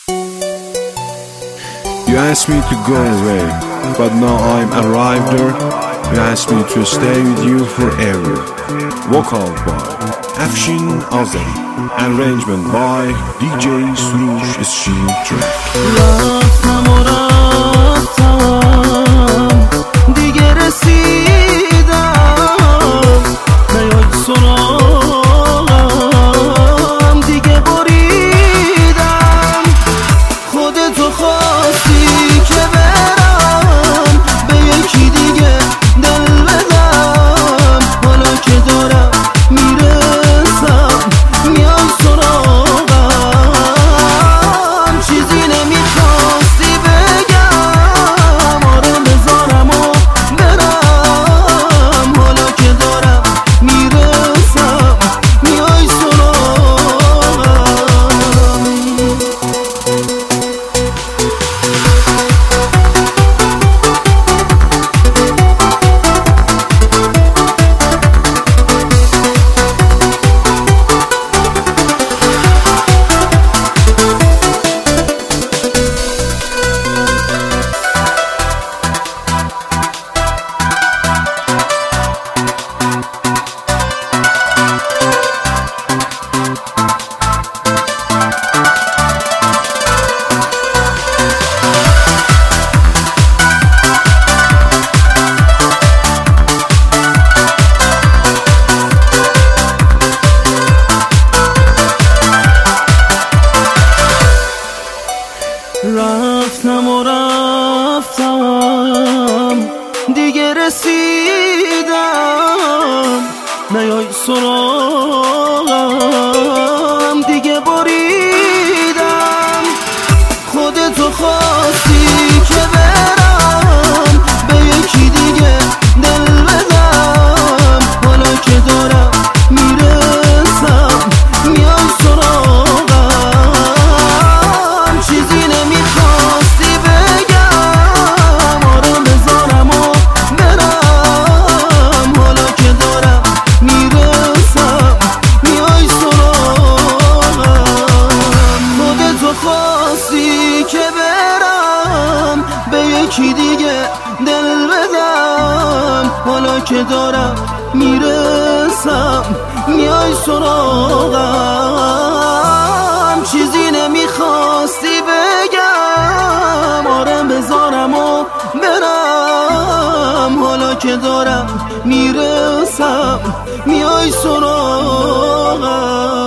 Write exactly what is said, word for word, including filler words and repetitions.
You asked me to go away, but now I'm arrived there. You asked me to stay with you forever. Vocal by Afshin Azari. Arrangement by دی جی سروش اسشین ترک. رفتم و رفتم دیگه رسیدم، نیای سراغم دیگه بریدم. خودتو خواستی که برم به یکی دیگه دل بدم، حالا که دارم میرسم میای سراغم. چیزی نمیخواستی بگم، آره بذارم و برم، حالا که دارم میرسم میای سراغم. رفتم و رفتم دیگه رسیدم، نیای سراغم دیگه بریدم. خودتو خواستی که برم به یکی دیگه دل بدم، حالا که دارم میرسم میای سراغم. چیزی نمیخواستی بگم، آره بذارم و برم، حالا که دارم میرسم میای سراغم. خودتو خواستی که برم به یکی دیگه دل بدم، حالا که دارم میرسم میای سراغم. چیزی نمیخواستی بگم، آره بذارم و برم، حالا که دارم میرسم میای سراغم.